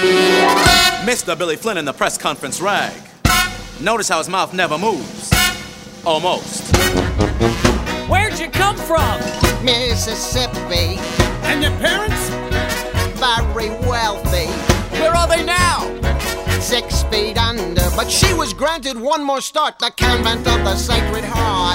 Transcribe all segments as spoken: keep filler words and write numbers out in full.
Mister Billy Flynn in the press conference rag. Notice how his mouth never moves. Almost. Where'd you come from? Mississippi. And your parents? Very wealthy. Where are they now? Six feet under, but she was granted one more start, the convent of the Sacred Heart.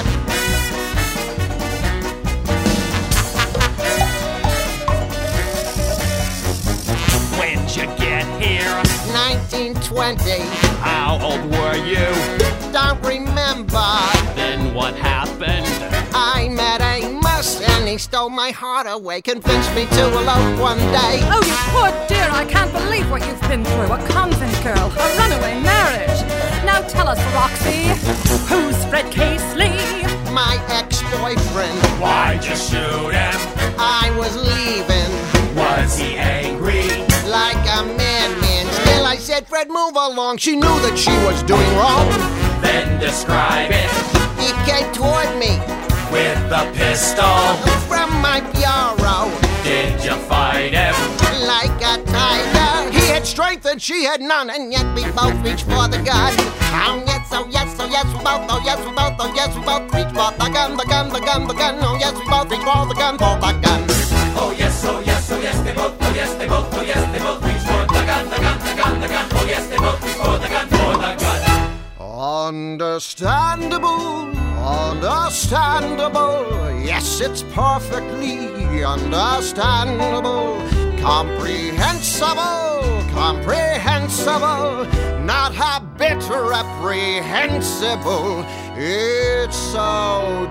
When'd you get here? nineteen twenty. How old were you? Don't remember. Then what happened? I met Amos and he stole my heart away, convinced me to elope one day. Oh, you poor dear, I can't believe what you've been through. A convent girl, a runaway marriage. Now tell us, Roxy, who's Fred Casely? My ex-boyfriend. Why'd you shoot him? I was leaving. Was he angry? Like a madman. Still I said, Fred, move along. She knew that she was doing wrong. Then describe it. He came toward me with a pistol from my bureau. Did you fight him? Like a tiger. He had strength and she had none, and yet we both reached for the gun. Oh yes, oh yes, oh yes, we both, oh yes, we both, oh yes, we both reached for the gun, the gun, the gun, the gun. Oh yes, we both reached for the gun, for the gun. Oh yes, oh yes, oh yes, they both, oh yes, they both, oh yes, they both reached for the gun, the gun, the gun, the gun. Oh yes, they both reached for the gun, for the gun. Understandable, understandable. Yes, it's perfectly understandable. Comprehensible, comprehensible. Not a bit reprehensible. It's so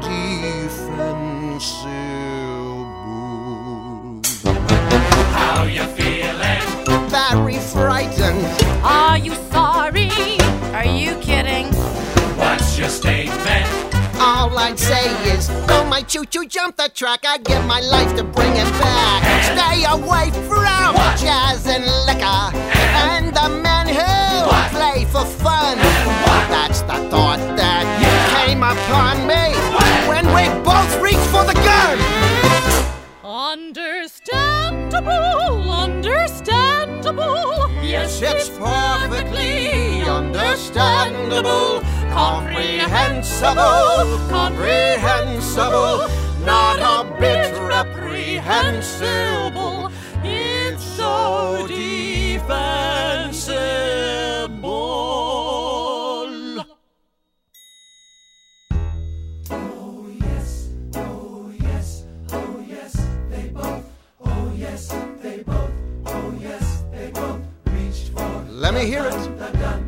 defensible. How you feeling? Very frightened. Are you sorry? Are you kidding? What's your statement? All I'd say is, don't my choo-choo jump the track, I'd give my life to bring it back. And stay away from what? jazz and liquor and, and the men who what? play for fun. And what? That's the thought that yeah. came upon me when? when we both reached for the gun. Understandable, understandable. Yes, it's perfectly understandable. Comprehensible, comprehensible. Not a bit reprehensible. It's so defensible. Oh yes, oh yes, oh yes, they both. Oh yes, they both. Oh yes, they both reached for Let me hear it. the gun.